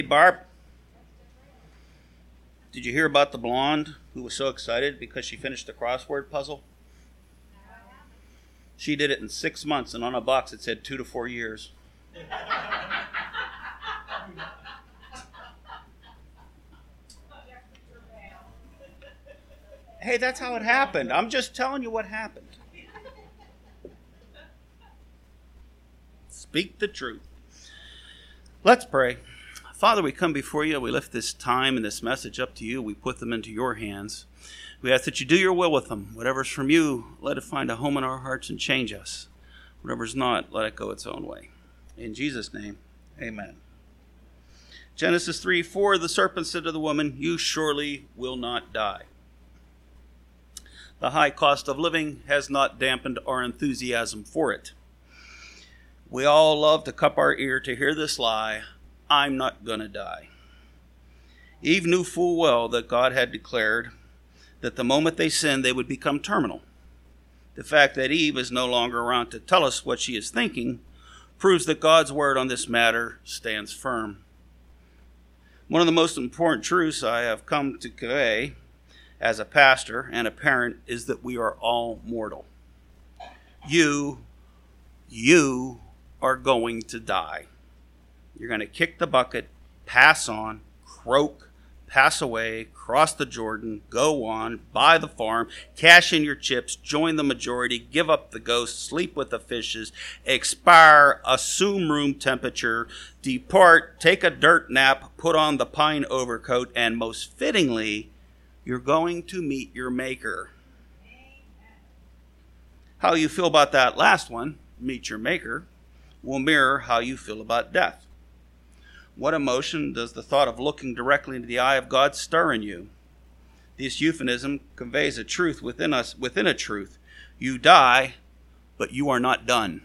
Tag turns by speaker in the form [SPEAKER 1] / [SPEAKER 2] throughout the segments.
[SPEAKER 1] Hey, Barb, did you hear about the blonde who was so excited because she finished the crossword puzzle? She did it in 6 months, and on a box it said 2 to 4 years. Hey, that's how it happened. I'm just telling you what happened. Speak the truth. Let's pray. Father, we come before you. We lift this time and this message up to you. We put them into your hands. We ask that you do your will with them. Whatever's from you, let it find a home in our hearts and change us. Whatever's not, let it go its own way. In Jesus' name, amen. Genesis 3:4, the serpent said to the woman, "You surely will not die." The high cost of living has not dampened our enthusiasm for it. We all love to cup our ear to hear this lie, "I'm not going to die." Eve knew full well that God had declared that the moment they sinned, they would become terminal. The fact that Eve is no longer around to tell us what she is thinking proves that God's word on this matter stands firm. One of the most important truths I have come to convey as a pastor and a parent is that we are all mortal. You are going to die. You're going to kick the bucket, pass on, croak, pass away, cross the Jordan, go on, buy the farm, cash in your chips, join the majority, give up the ghost, sleep with the fishes, expire, assume room temperature, depart, take a dirt nap, put on the pine overcoat, and most fittingly, you're going to meet your maker. How you feel about that last one, meet your maker, will mirror how you feel about death. What emotion does the thought of looking directly into the eye of God stir in you? This euphemism conveys a truth within us, within a truth. You die, but you are not done.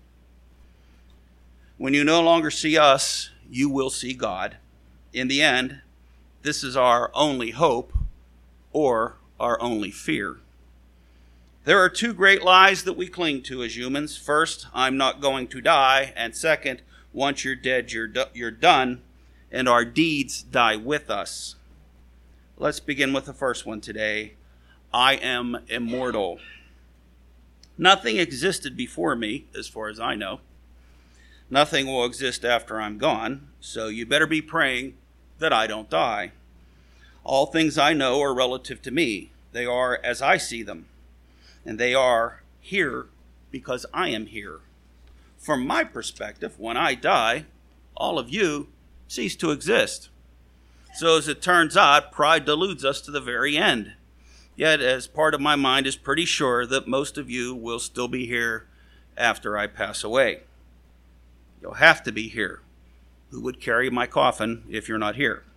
[SPEAKER 1] When you no longer see us, you will see God. In the end, this is our only hope or our only fear. There are two great lies that we cling to as humans. First, I'm not going to die. And second, once you're dead, you're done, and our deeds die with us. Let's begin with the first one today. I am immortal. Nothing existed before me, as far as I know. Nothing will exist after I'm gone, so you better be praying that I don't die. All things I know are relative to me. They are as I see them, and they are here because I am here. From my perspective, when I die, all of you cease to exist. So as it turns out, pride deludes us to the very end. Yet, as part of my mind is pretty sure that most of you will still be here after I pass away. You'll have to be here. Who would carry my coffin if you're not here?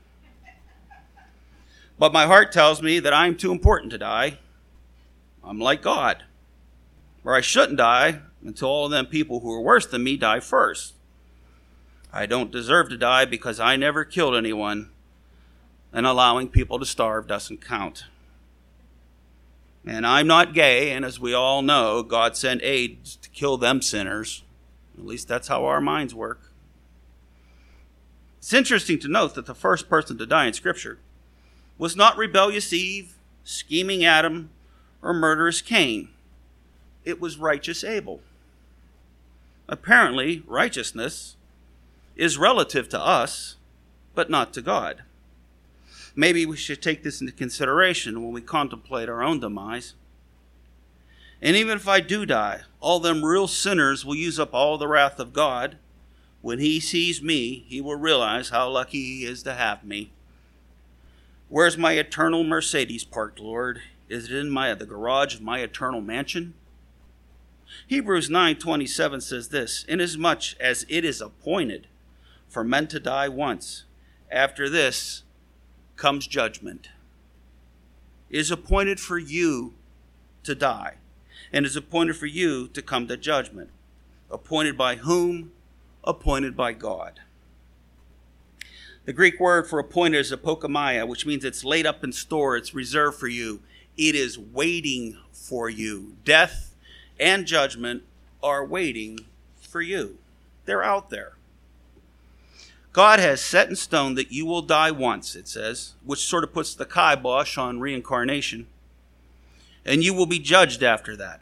[SPEAKER 1] But my heart tells me that I'm too important to die. I'm like God, or I shouldn't die until all of them people who are worse than me die first. I don't deserve to die because I never killed anyone, and allowing people to starve doesn't count. And I'm not gay, and as we all know, God sent AIDS to kill them sinners. At least that's how our minds work. It's interesting to note that the first person to die in Scripture was not rebellious Eve, scheming Adam, or murderous Cain. It was righteous Abel. Apparently, righteousness is relative to us, but not to God. Maybe we should take this into consideration when we contemplate our own demise. And even if I do die, all them real sinners will use up all the wrath of God. When he sees me, he will realize how lucky he is to have me. Where's my eternal Mercedes parked, Lord? Is it in the garage of my eternal mansion? Hebrews 9:27 says this, "Inasmuch as it is appointed for men to die once, after this comes judgment." It is appointed for you to die, and it is appointed for you to come to judgment. Appointed by whom? Appointed by God. The Greek word for appointed is apokomai, which means it's laid up in store, it's reserved for you. It is waiting for you. Death and judgment are waiting for you. They're out there. God has set in stone that you will die once, it says, which sort of puts the kibosh on reincarnation. And you will be judged after that.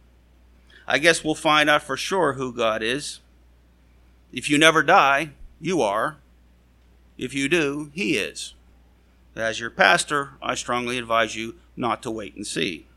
[SPEAKER 1] I guess we'll find out for sure who God is. If you never die, you are. If you do, he is. As your pastor, I strongly advise you not to wait and see.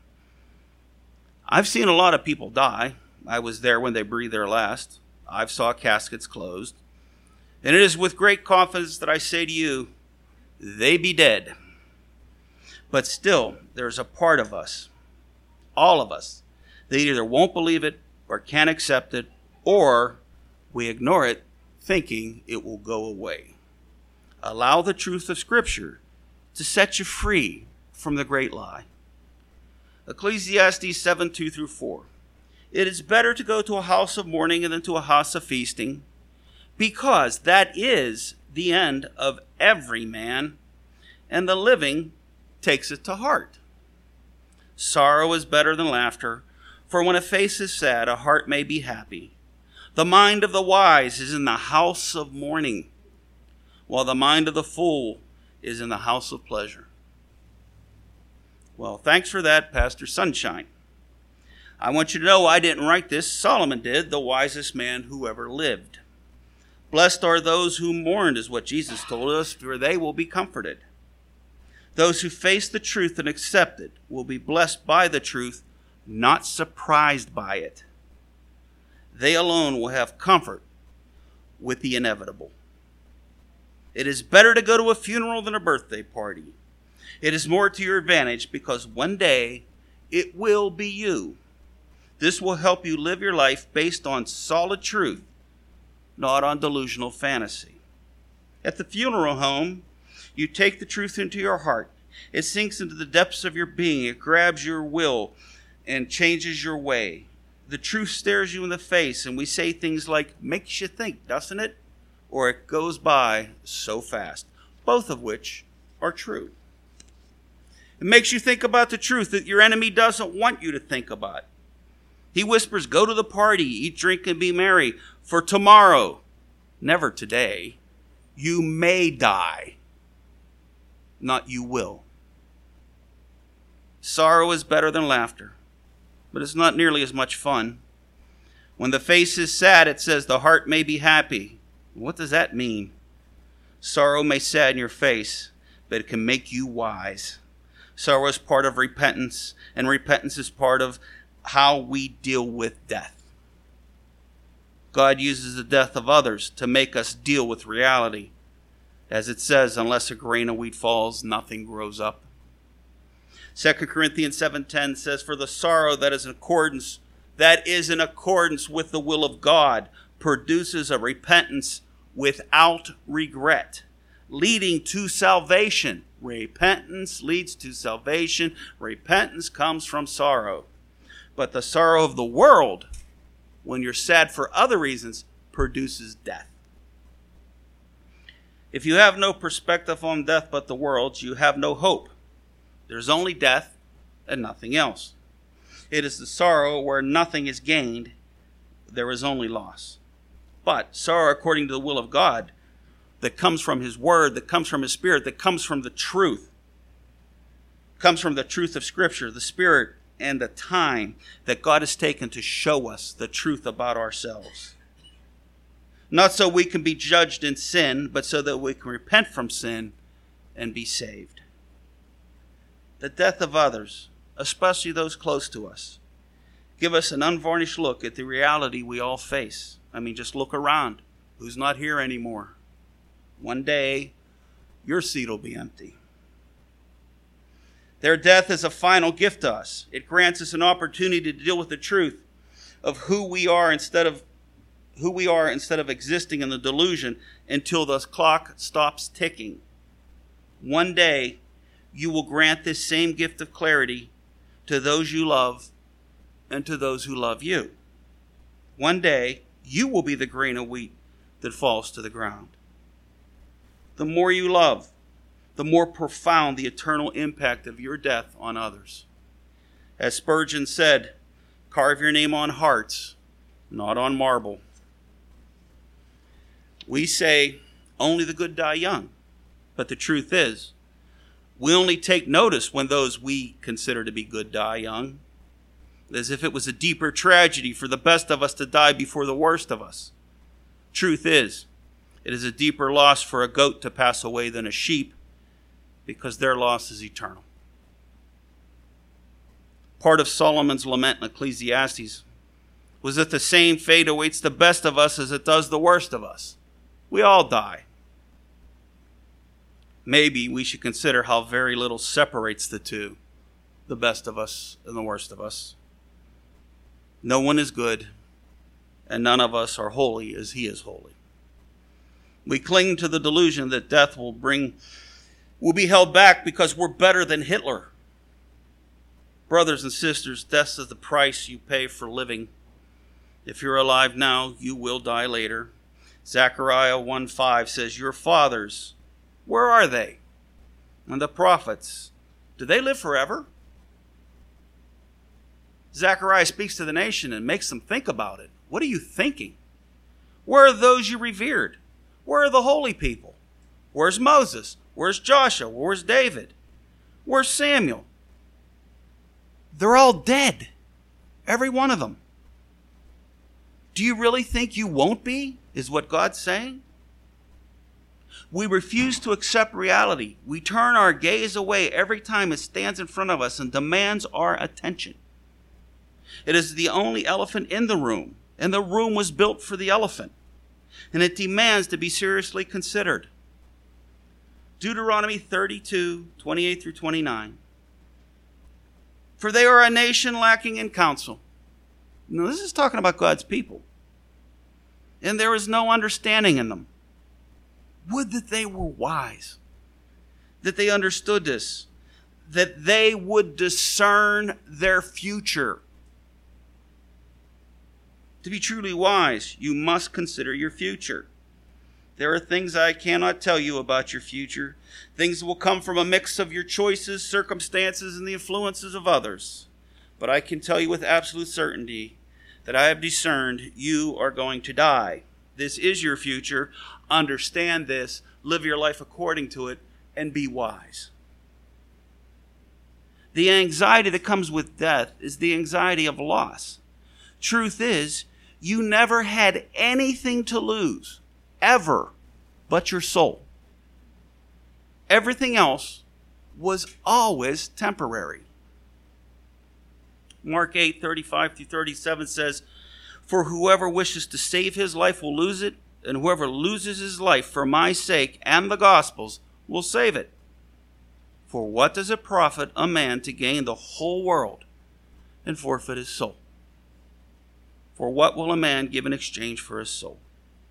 [SPEAKER 1] I've seen a lot of people die. I was there when they breathed their last. I've saw caskets closed. And it is with great confidence that I say to you, they be dead. But still, there's a part of us, all of us, that either won't believe it or can't accept it, or we ignore it thinking it will go away. Allow the truth of Scripture to set you free from the great lie. Ecclesiastes 7:2-4. It is better to go to a house of mourning than to a house of feasting, because that is the end of every man, and the living takes it to heart. Sorrow is better than laughter, for when a face is sad, a heart may be happy. The mind of the wise is in the house of mourning, while the mind of the fool is in the house of pleasure. Well, thanks for that, Pastor Sunshine. I want you to know I didn't write this. Solomon did, the wisest man who ever lived. Blessed are those who mourned, is what Jesus told us, for they will be comforted. Those who face the truth and accept it will be blessed by the truth, not surprised by it. They alone will have comfort with the inevitable. It is better to go to a funeral than a birthday party. It is more to your advantage because one day it will be you. This will help you live your life based on solid truth, not on delusional fantasy. At the funeral home, you take the truth into your heart. It sinks into the depths of your being. It grabs your will and changes your way. The truth stares you in the face, and we say things like, makes you think, doesn't it? Or it goes by so fast, both of which are true. It makes you think about the truth that your enemy doesn't want you to think about. He whispers, go to the party, eat, drink, and be merry, for tomorrow, never today, you may die, not you will. Sorrow is better than laughter, but it's not nearly as much fun. When the face is sad, it says the heart may be happy. What does that mean? Sorrow may sadden your face, but it can make you wise. Sorrow is part of repentance, and repentance is part of how we deal with death. God uses the death of others to make us deal with reality. As it says, unless a grain of wheat falls, nothing grows up. 2 Corinthians 7:10 says, for the sorrow that is in accordance with the will of God produces a repentance without regret, leading to salvation. Repentance leads to salvation. Repentance comes from sorrow. But the sorrow of the world, when you're sad for other reasons, produces death. If you have no perspective on death but the world's, you have no hope. There's only death and nothing else. It is the sorrow where nothing is gained, there is only loss. But sorrow according to the will of God, that comes from his word, that comes from his spirit, that comes from the truth, comes from the truth of Scripture, the spirit and the time that God has taken to show us the truth about ourselves. Not so we can be judged in sin, but so that we can repent from sin and be saved. The death of others, especially those close to us, give us an unvarnished look at the reality we all face. I mean, just look around. Who's not here anymore? One day, your seat will be empty. Their death is a final gift to us. It grants us an opportunity to deal with the truth of who we are instead of existing in the delusion until the clock stops ticking. One day, you will grant this same gift of clarity to those you love and to those who love you. One day, you will be the grain of wheat that falls to the ground. The more you love, the more profound the eternal impact of your death on others. As Spurgeon said, carve your name on hearts, not on marble. We say, only the good die young. But the truth is, we only take notice when those we consider to be good die young, as if it was a deeper tragedy for the best of us to die before the worst of us. Truth is, it is a deeper loss for a goat to pass away than a sheep, because their loss is eternal. Part of Solomon's lament in Ecclesiastes was that the same fate awaits the best of us as it does the worst of us. We all die. Maybe we should consider how very little separates the two, the best of us and the worst of us. No one is good, and none of us are holy as he is holy. We cling to the delusion that death will be held back because we're better than Hitler. Brothers and sisters, death is the price you pay for living. If you're alive now, you will die later. Zechariah 1:5 says, your fathers, where are they? And the prophets, do they live forever? Zechariah speaks to the nation and makes them think about it. What are you thinking? Where are those you revered? Where are the holy people? Where's Moses? Where's Joshua? Where's David? Where's Samuel? They're all dead. Every one of them. Do you really think you won't be? Is what God's saying? We refuse to accept reality. We turn our gaze away every time it stands in front of us and demands our attention. It is the only elephant in the room, and the room was built for the elephant, and it demands to be seriously considered. Deuteronomy 32:28 through 29. For they are a nation lacking in counsel. Now, this is talking about God's people. And there is no understanding in them. Would that they were wise, that they understood this, that they would discern their future. To be truly wise, you must consider your future. There are things I cannot tell you about your future, things that will come from a mix of your choices, circumstances, and the influences of others. But I can tell you with absolute certainty that I have discerned you are going to die. This is your future. Understand this, live your life according to it, and be wise. The anxiety that comes with death is the anxiety of loss. Truth is, you never had anything to lose, ever, but your soul. Everything else was always temporary. Mark 8:35 through 37 says, for whoever wishes to save his life will lose it, and whoever loses his life for my sake and the gospel's will save it. For what does it profit a man to gain the whole world and forfeit his soul? For what will a man give in exchange for his soul?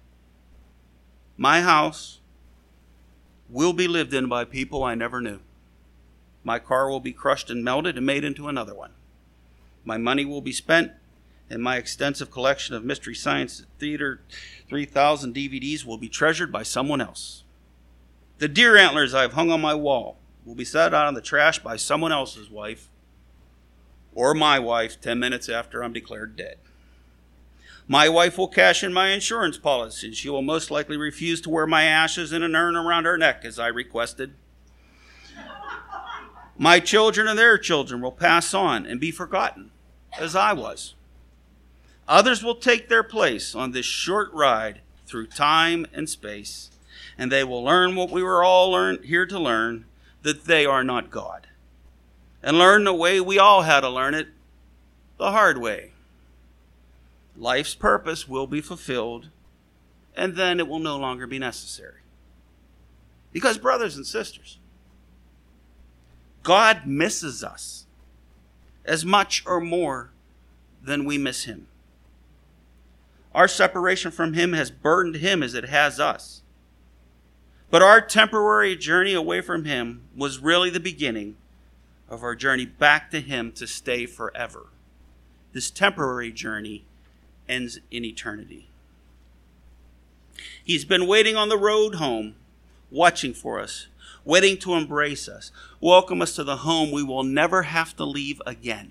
[SPEAKER 1] My house will be lived in by people I never knew. My car will be crushed and melted and made into another one. My money will be spent, and my extensive collection of Mystery Science Theater 3000 DVDs will be treasured by someone else. The deer antlers I've hung on my wall will be set out in the trash by someone else's wife, or my wife 10 minutes after I'm declared dead. My wife will cash in my insurance policy, and she will most likely refuse to wear my ashes in an urn around her neck as I requested. My children and their children will pass on and be forgotten, as I was. Others will take their place on this short ride through time and space, and they will learn what we were all here to learn, that they are not God, and learn the way we all had to learn it, the hard way. Life's purpose will be fulfilled, and then it will no longer be necessary. Because, brothers and sisters, God misses us as much or more than we miss him. Our separation from him has burdened him as it has us. But our temporary journey away from him was really the beginning of our journey back to him to stay forever. This temporary journey ends in eternity. He's been waiting on the road home, watching for us, waiting to embrace us, welcome us to the home we will never have to leave again.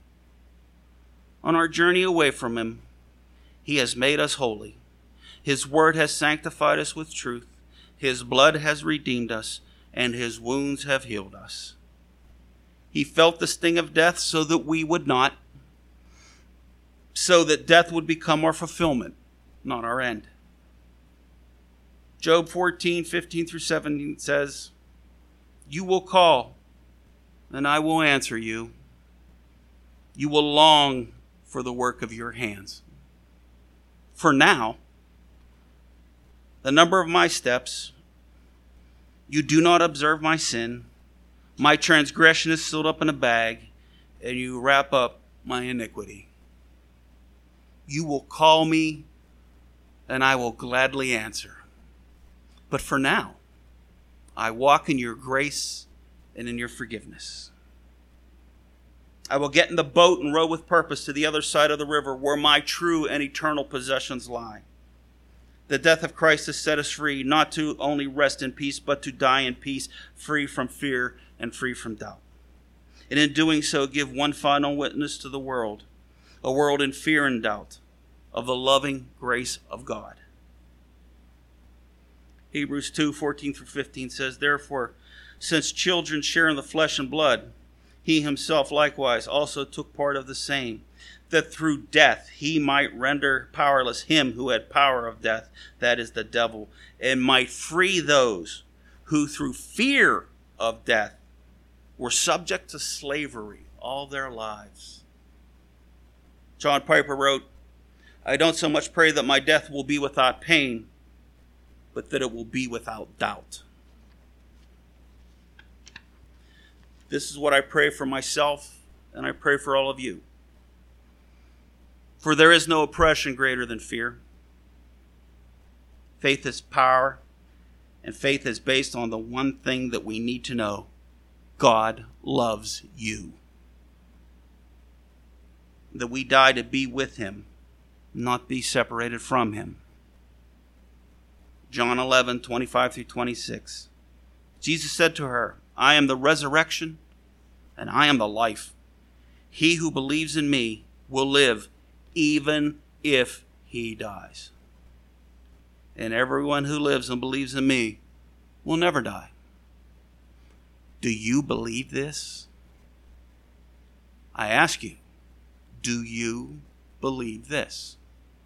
[SPEAKER 1] On our journey away from him, he has made us holy. His word has sanctified us with truth, His blood has redeemed us, and his wounds have healed us. He felt the sting of death so that we would not, so that death would become our fulfillment, not our end. Job 14:15-17 says, "You will call, and I will answer you. You will long for the work of your hands. For now, the number of my steps, you do not observe my sin. My transgression is sealed up in a bag, and you wrap up my iniquity. You will call me, and I will gladly answer. But for now, I walk in your grace and in your forgiveness. I will get in the boat and row with purpose to the other side of the river where my true and eternal possessions lie. The death of Christ has set us free, not to only rest in peace, but to die in peace, free from fear and free from doubt. And in doing so, give one final witness to the world, a world in fear and doubt, of the loving grace of God." Hebrews 2:14-15 says, "Therefore, since children share in the flesh and blood, he himself likewise also took part of the same, that through death he might render powerless him who had power of death, that is the devil, and might free those who through fear of death were subject to slavery all their lives." John Piper wrote, "I don't so much pray that my death will be without pain, but that it will be without doubt." This is what I pray for myself, and I pray for all of you. For there is no oppression greater than fear. Faith is power, and faith is based on the one thing that we need to know: God loves you. That we die to be with him, not be separated from him. John 11:25-26. Jesus said to her, "I am the resurrection and I am the life. He who believes in me will live even if he dies. And everyone who lives and believes in me will never die." Do you believe this? I ask you, do you believe this?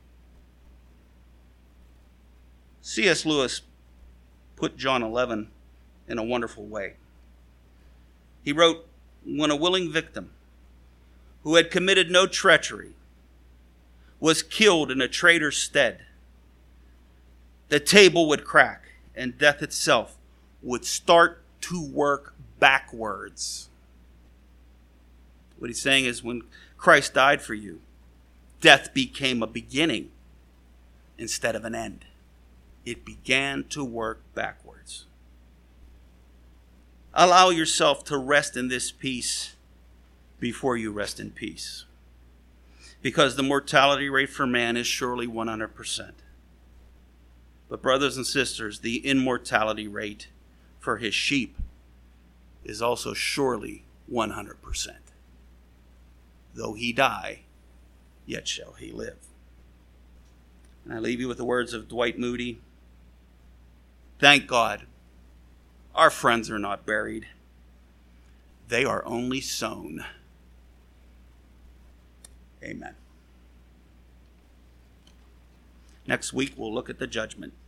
[SPEAKER 1] C.S. Lewis put John 11 in a wonderful way. He wrote, "When a willing victim who had committed no treachery was killed in a traitor's stead, the table would crack and death itself would start to work backwards." What he's saying is, when Christ died for you, death became a beginning instead of an end. It began to work backwards. Allow yourself to rest in this peace before you rest in peace. Because the mortality rate for man is surely 100%. But brothers and sisters, the immortality rate for his sheep is also surely 100%. Though he die, yet shall he live. And I leave you with the words of Dwight Moody. Thank God, our friends are not buried. They are only sown. Amen. Next week, we'll look at the judgment.